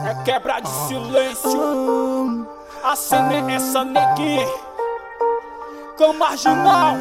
É quebra de silêncio. A cena é essa, neguinho. Com marginal.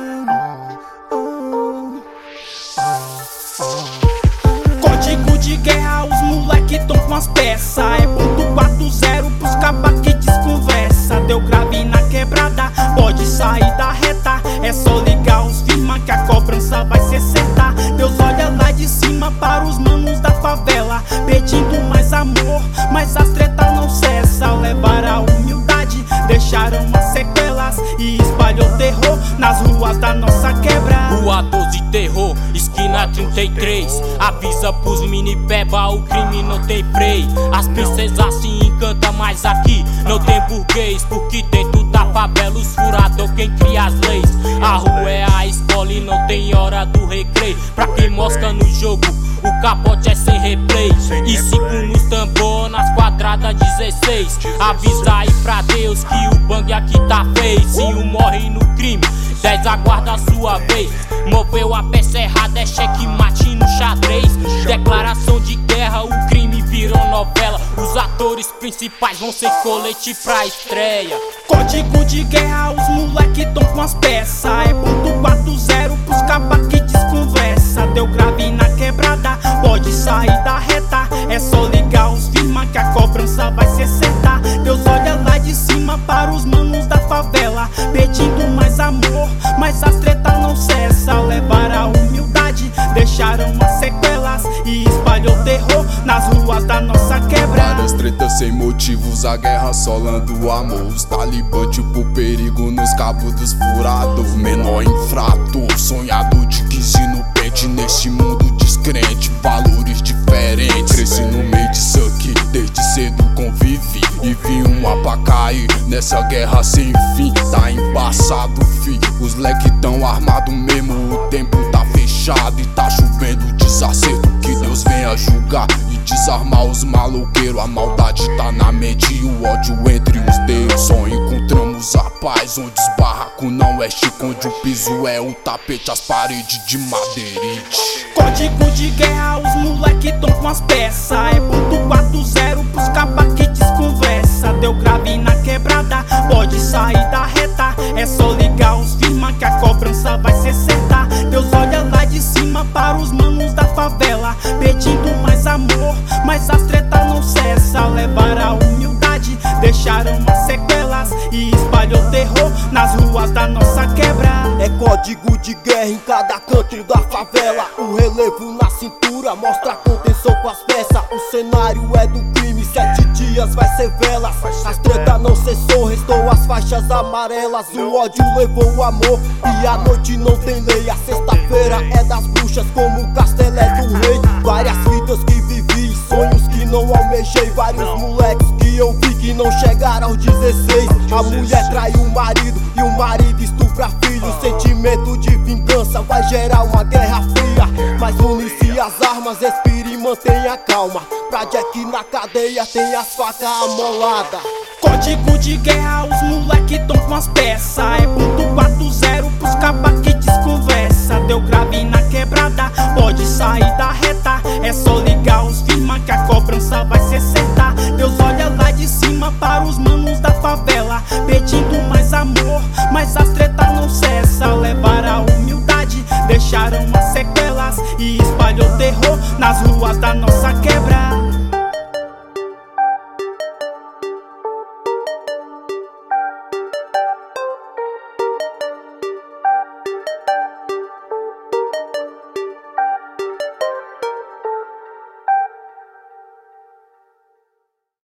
Código de guerra, os moleque tão com as peças. É ponto 4-0 pros caba que desconversa. Deu grave na quebrada, pode sair da reta. É só ligar os firma que a cobrança vai ser certa. Deus olha lá de cima para os manos da favela, pedindo mais amor, mas as tretas não cessam. Levaram a humildade, deixaram as sequelas e espalhou terror nas ruas da nossa quebra. Rua 12 Terror, esquina 33. Avisa pros mini beba, o crime não tem freio. As princesas se encantam, mas aqui não tem burguês, porque dentro da favela os furador quem cria as leis. A rua é a escola e não tem hora do recreio. Pra quem mosca no jogo, o capote é sem replay. E 5 nos tambor, nas quadradas 16. Avisa aí pra Deus que o bang aqui tá feio. Se um morre no crime, 10 aguarda a sua vez. Moveu a peça errada, é checkmate no xadrez. Declaração de guerra, o crime virou novela. Os atores principais vão ser colete pra estreia. Código de guerra, os moleque tão com as peças. É ponto 4-0 pros caba que desconversa. Deu grave na quebrada, pode sair da reta. É só ligar os firma que a cobrança vai ser certa. Deus olha lá de cima para os manos da favela, pedindo mais amor, mas as tretas não cessam. Levaram a humildade, deixaram as sequelas e espalhou terror nas ruas da nossa quebra. Várias tretas sem motivos, a guerra assolando o amor. Os talibã tipo perigo nos cabos dos furados. Menor infrator, sonhador de 15 no pente. Neste mundo descrente, valores diferentes. Cresci no meio disso aqui, desde cedo convivi e vi uma pra cair nessa guerra sem fim. Tá embaçado, fi, os leque tão armados mesmo. O tempo tá fechado e tá chovendo desacerto. Que Deus venha julgar e desarmar os maloqueiros. A maldade tá na mente e o ódio entre os dedos. Só encontramos a paz onde os barracos não é chico, onde o piso é um tapete, as paredes de madeirite. Código de guerra, os moleque tão com as peças. É ponto 4-0 pros caba que desconversa. Deu grave na quebrada, pode sair da reta. É só ligar os firma que a cobrança vai ser certa. Deus olha lá de cima para os manos da favela, pedindo mais amor, mas as tretas não cessam. Levaram a humildade, deixaram as sequelas e espalhou terror nas ruas da nossa quebra. É código de guerra em cada canto da favela. O relevo na cintura mostra a contenção com as peças. O cenário é do crime, 7 dias vai ser velas. As tretas não cessou, restou as faixas amarelas. O ódio levou o amor e a noite não tem lei. A sexta-feira é das bruxas como o castelo é do rei. Várias vidas que vivi, sonhos que não almejei. Vários moleques que eu vi que não chegaram aos 16. A mulher trai o marido e o marido estupra filho. O sentimento de vingança vai gerar uma guerra fria. Mas municie as armas, respire e mantenha calma. Pra Jack na cadeia tem as facas amoladas. Código de guerra, os moleque tão com as peças. É ponto 4-0 pros caba que desconversa. Deu grave na quebrada, pode sair da reta. É só ligar os firma que a